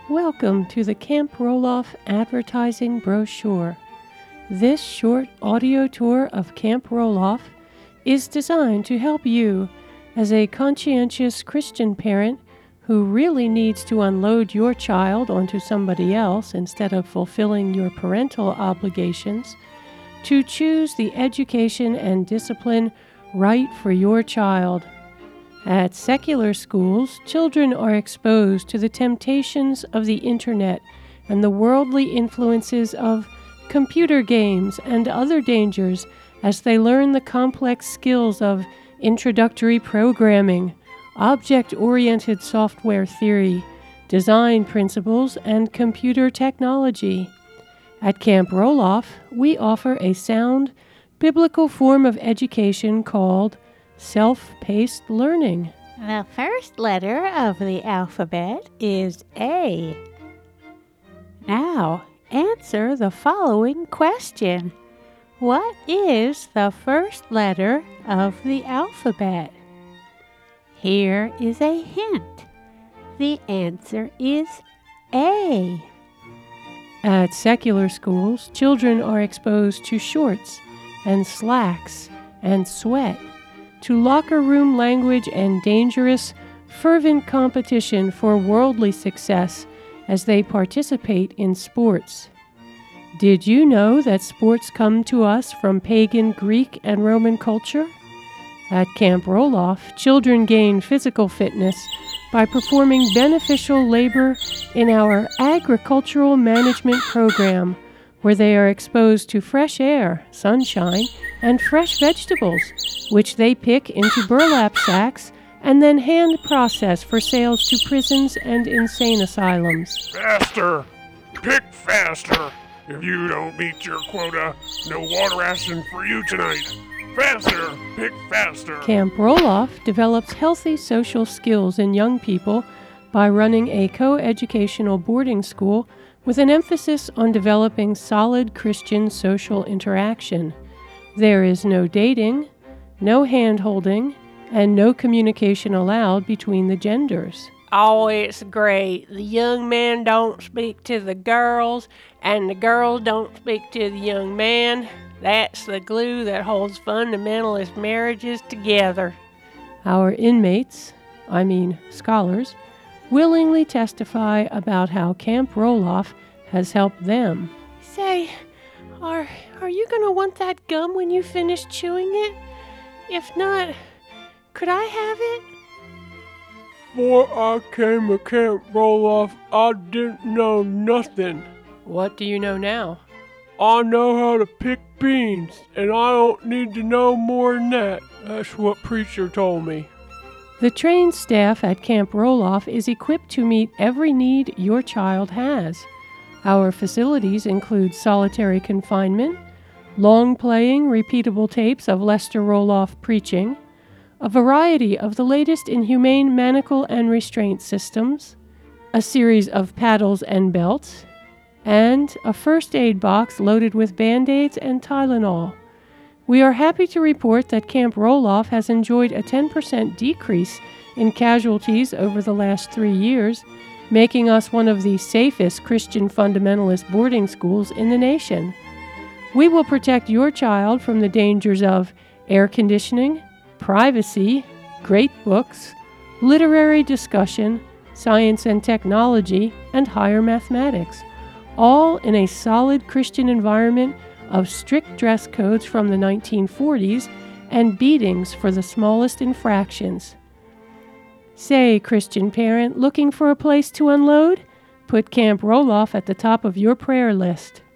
Welcome to the Camp Roloff advertising brochure. This short audio tour of Camp Roloff is designed to help you, as a conscientious Christian parent who really needs to unload your child onto somebody else instead of fulfilling your parental obligations, to choose the education and discipline right for your child. At secular schools, children are exposed to the temptations of the internet and the worldly influences of computer games and other dangers as they learn the complex skills of introductory programming, object-oriented software theory, design principles, and computer technology. At Camp Roloff, we offer a sound, biblical form of education called self-paced learning. The first letter of the alphabet is A. Now, answer the following question. What is the first letter of the alphabet? Here is a hint. The answer is A. At secular schools, children are exposed to shorts and slacks and sweat, to locker room language and dangerous, fervent competition for worldly success as they participate in sports. Did you know that sports come to us from pagan Greek and Roman culture? At Camp Roloff, children gain physical fitness by performing beneficial labor in our agricultural management program, where they are exposed to fresh air, sunshine, and fresh vegetables, which they pick into burlap sacks and then hand process for sales to prisons and insane asylums. Faster! Pick faster! If you don't meet your quota, no water ration for you tonight. Faster! Pick faster! Camp Roloff develops healthy social skills in young people by running a co-educational boarding school with an emphasis on developing solid Christian social interaction. There is no dating, no hand-holding, and no communication allowed between the genders. Oh, it's great. The young men don't speak to the girls, and the girls don't speak to the young man. That's the glue that holds fundamentalist marriages together. Our inmates, scholars, willingly testify about how Camp Roloff has helped them. Say, are you going to want that gum when you finish chewing it? If not, could I have it? Before I came to Camp Roloff, I didn't know nothing. What do you know now? I know how to pick beans, and I don't need to know more than that. That's what Preacher told me. The trained staff at Camp Roloff is equipped to meet every need your child has. Our facilities include solitary confinement, long-playing, repeatable tapes of Lester Roloff preaching, a variety of the latest in humane manacle and restraint systems, a series of paddles and belts, and a first aid box loaded with Band-Aids and Tylenol. We are happy to report that Camp Roloff has enjoyed a 10% decrease in casualties over the last 3 years, making us one of the safest Christian fundamentalist boarding schools in the nation. We will protect your child from the dangers of air conditioning, privacy, great books, literary discussion, science and technology, and higher mathematics, all in a solid Christian environment of strict dress codes from the 1940s and beatings for the smallest infractions. Say, Christian parent, looking for a place to unload? Put Camp Roloff at the top of your prayer list.